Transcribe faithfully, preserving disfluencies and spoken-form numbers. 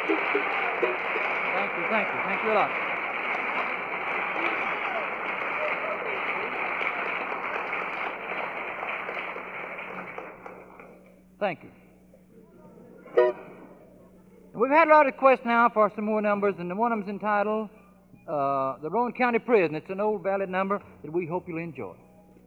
Thank you, thank you, thank you a lot. Thank you. We've had a lot of requests now for some more numbers, and one of them's entitled uh, The Rowan County Prison. It's an old ballad number that we hope you'll enjoy.